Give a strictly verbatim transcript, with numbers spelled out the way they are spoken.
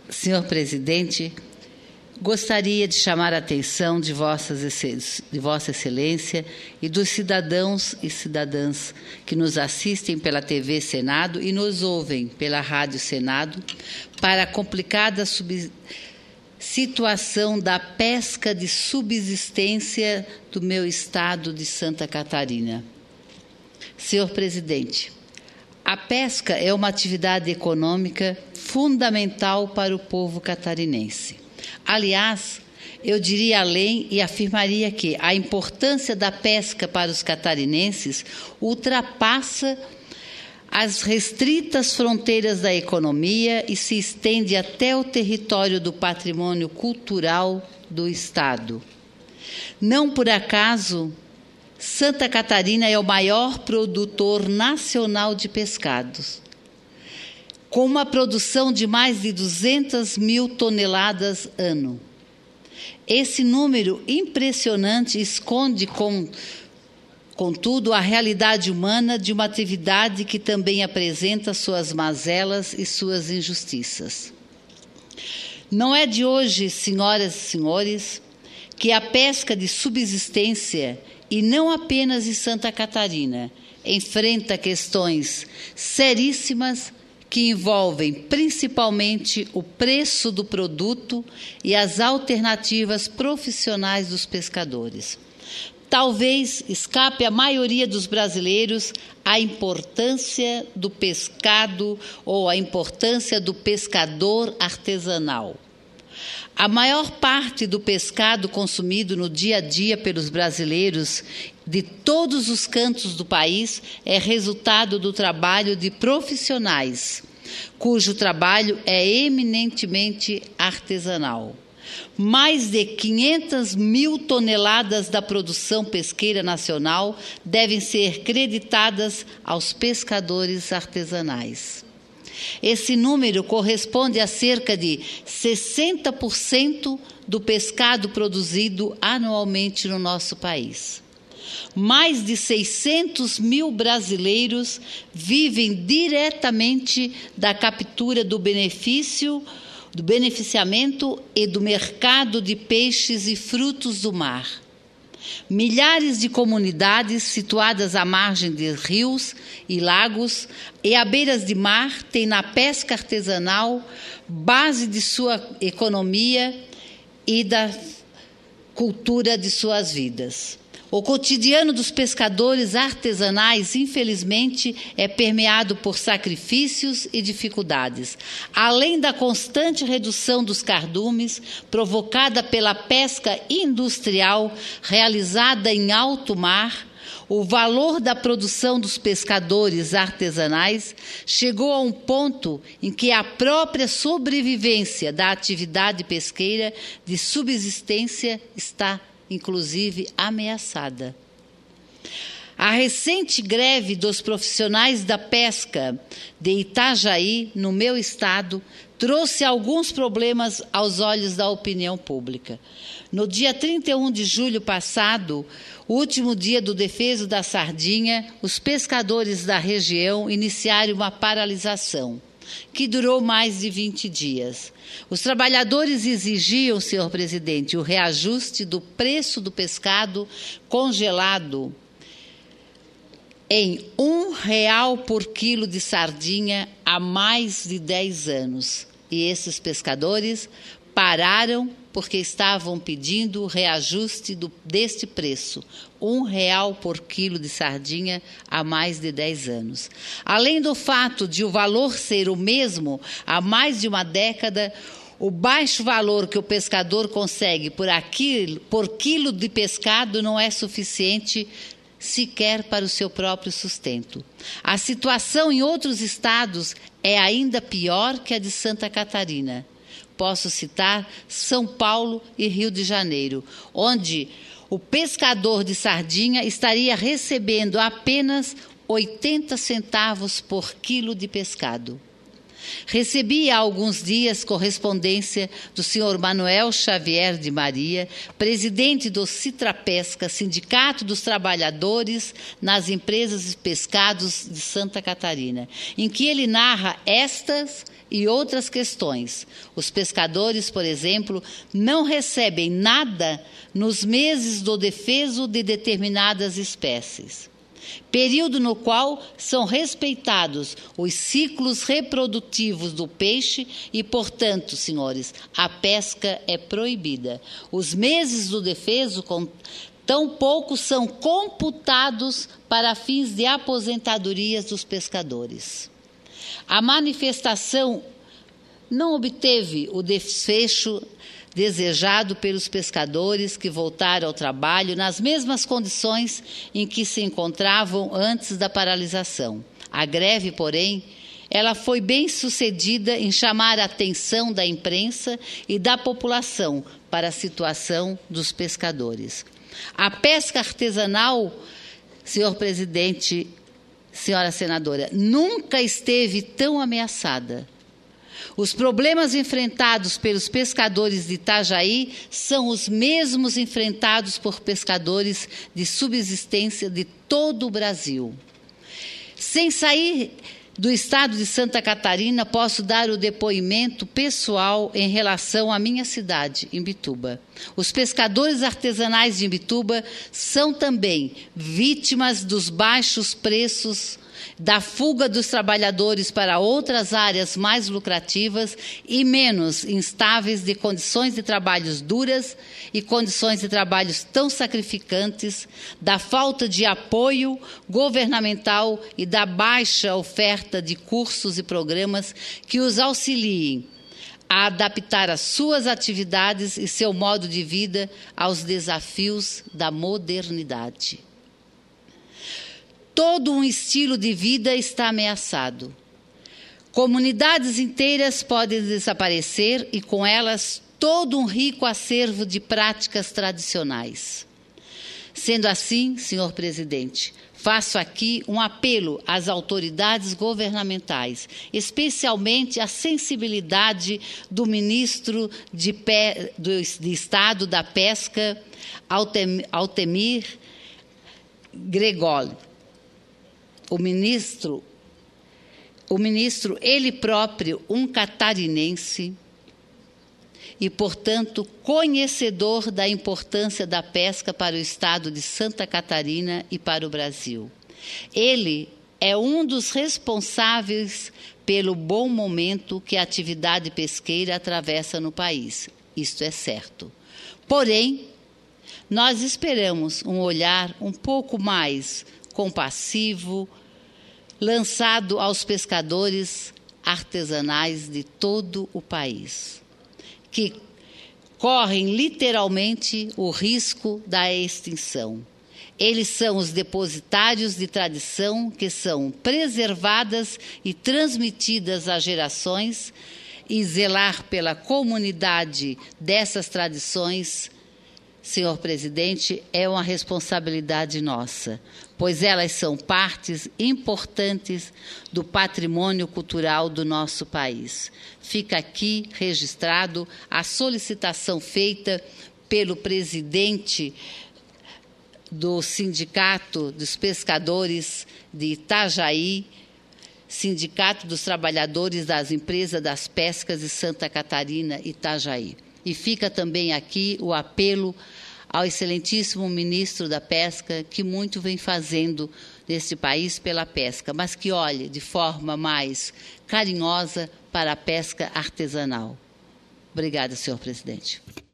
Senhor Presidente, gostaria de chamar a atenção de, vossas, de Vossa Excelência e dos cidadãos e cidadãs que nos assistem pela T V Senado e nos ouvem pela Rádio Senado para a complicada sub... situação da pesca de subsistência do meu estado de Santa Catarina. Senhor Presidente, a pesca é uma atividade econômica fundamental para o povo catarinense. Aliás, eu diria além e afirmaria que a importância da pesca para os catarinenses ultrapassa as restritas fronteiras da economia e se estende até o território do patrimônio cultural do Estado. Não por acaso, Santa Catarina é o maior produtor nacional de pescados, com uma produção de mais de duzentas mil toneladas ano. Esse número impressionante esconde, com, contudo, a realidade humana de uma atividade que também apresenta suas mazelas e suas injustiças. Não é de hoje, senhoras e senhores, que a pesca de subsistência, e não apenas em Santa Catarina, enfrenta questões seríssimas que envolvem principalmente o preço do produto e as alternativas profissionais dos pescadores. Talvez escape à maioria dos brasileiros a importância do pescado ou a importância do pescador artesanal. A maior parte do pescado consumido no dia a dia pelos brasileiros de todos os cantos do país é resultado do trabalho de profissionais, cujo trabalho é eminentemente artesanal. Mais de quinhentas mil toneladas da produção pesqueira nacional devem ser creditadas aos pescadores artesanais. Esse número corresponde a cerca de sessenta por cento do pescado produzido anualmente no nosso país. Mais de seiscentos mil brasileiros vivem diretamente da captura do benefício, do beneficiamento e do mercado de peixes e frutos do mar. Milhares de comunidades situadas à margem de rios e lagos e à beiras de mar têm na pesca artesanal base de sua economia e da cultura de suas vidas. O cotidiano dos pescadores artesanais, infelizmente, é permeado por sacrifícios e dificuldades. Além da constante redução dos cardumes, provocada pela pesca industrial realizada em alto mar, o valor da produção dos pescadores artesanais chegou a um ponto em que a própria sobrevivência da atividade pesqueira de subsistência está inclusive ameaçada. A recente greve dos profissionais da pesca de Itajaí, no meu estado, trouxe alguns problemas aos olhos da opinião pública. No dia trinta e um de julho passado, o último dia do defeso da sardinha, os pescadores da região iniciaram uma paralisação, que durou mais de vinte dias. Os trabalhadores exigiam, senhor presidente, o reajuste do preço do pescado congelado em um real por quilo de sardinha há mais de dez anos. E esses pescadores pararam porque estavam pedindo o reajuste do, deste preço, um real por quilo de sardinha há mais de dez anos. Além do fato de o valor ser o mesmo há mais de uma década, o baixo valor que o pescador consegue por, aquilo, por quilo de pescado não é suficiente sequer para o seu próprio sustento. A situação em outros estados é ainda pior que a de Santa Catarina. Posso citar São Paulo e Rio de Janeiro, onde o pescador de sardinha estaria recebendo apenas oitenta centavos por quilo de pescado. Recebi há alguns dias correspondência do senhor Manuel Xavier de Maria, presidente do Citrapesca, Sindicato dos Trabalhadores nas Empresas de Pescados de Santa Catarina, em que ele narra estas e outras questões. Os pescadores, por exemplo, não recebem nada nos meses do defeso de determinadas espécies, período no qual são respeitados os ciclos reprodutivos do peixe e, portanto, senhores, a pesca é proibida. Os meses do defeso, tampouco são computados para fins de aposentadorias dos pescadores. A manifestação não obteve o desfecho desejado pelos pescadores que voltaram ao trabalho nas mesmas condições em que se encontravam antes da paralisação. A greve, porém, ela foi bem sucedida em chamar a atenção da imprensa e da população para a situação dos pescadores. A pesca artesanal, senhor presidente, senhora senadora, nunca esteve tão ameaçada. Os problemas enfrentados pelos pescadores de Itajaí são os mesmos enfrentados por pescadores de subsistência de todo o Brasil. Sem sair do estado de Santa Catarina, posso dar o depoimento pessoal em relação à minha cidade, Imbituba. Os pescadores artesanais de Imbituba são também vítimas dos baixos preços, da fuga dos trabalhadores para outras áreas mais lucrativas e menos instáveis, de condições de trabalhos duras e condições de trabalhos tão sacrificantes, da falta de apoio governamental e da baixa oferta de cursos e programas que os auxiliem a adaptar as suas atividades e seu modo de vida aos desafios da modernidade. Todo um estilo de vida está ameaçado. Comunidades inteiras podem desaparecer e, com elas, todo um rico acervo de práticas tradicionais. Sendo assim, senhor presidente, faço aqui um apelo às autoridades governamentais, especialmente à sensibilidade do ministro de, Pe... do... de Estado da Pesca, Altemir Gregoli. O ministro, o ministro, ele próprio, um catarinense e, portanto, conhecedor da importância da pesca para o estado de Santa Catarina e para o Brasil. Ele é um dos responsáveis pelo bom momento que a atividade pesqueira atravessa no país. Isto é certo. Porém, nós esperamos um olhar um pouco mais compassivo, lançado aos pescadores artesanais de todo o país, que correm literalmente o risco da extinção. Eles são os depositários de tradição que são preservadas e transmitidas às gerações, e zelar pela comunidade dessas tradições, senhor presidente, é uma responsabilidade nossa, pois elas são partes importantes do patrimônio cultural do nosso país. Fica aqui registrado a solicitação feita pelo presidente do Sindicato dos Pescadores de Itajaí, Sindicato dos Trabalhadores das Empresas das Pescas de Santa Catarina, Itajaí. E fica também aqui o apelo ao excelentíssimo ministro da Pesca, que muito vem fazendo neste país pela pesca, mas que olhe de forma mais carinhosa para a pesca artesanal. Obrigada, senhor presidente.